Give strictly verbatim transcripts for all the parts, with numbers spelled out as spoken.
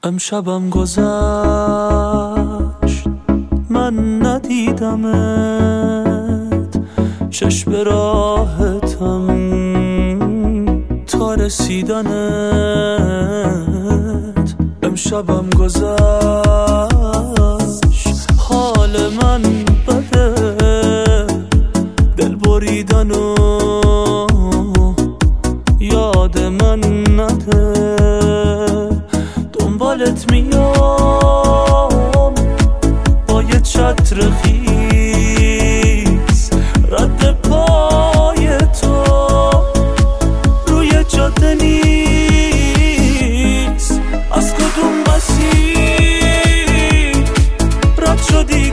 امشبم گذشت من ندیدمت، چشم راحتم تا رسیدنت. امشبم گذشت حال من بده، دل بریدن و یاد من نده. دنبالت میام با یه چتر خیس، رد پای تو روی جاده نیست. از کدوم مسیر رد شدی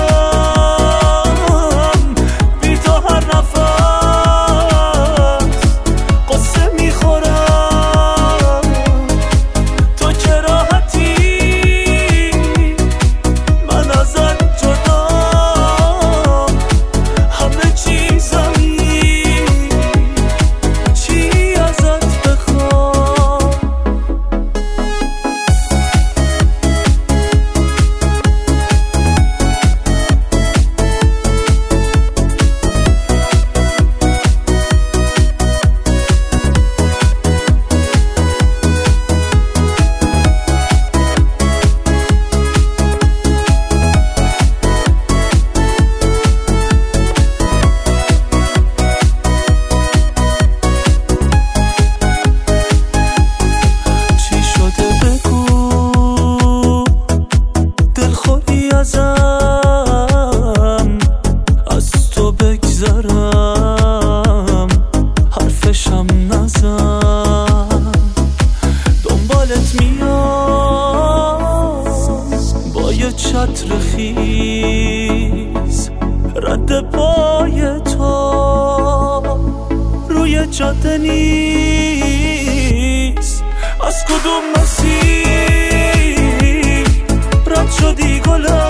گلم، بی تو هر نفس قصه میخورم. تو که راحتی من ازت جدا، همه چیزمی چی ازت بخوام. ازم از تو بگذرم، حرفشم نزن. دنبالت میام با یه چتر خیز، رد پای تو روی جاده نیست. از کدوم مسیر رد شدی گلم،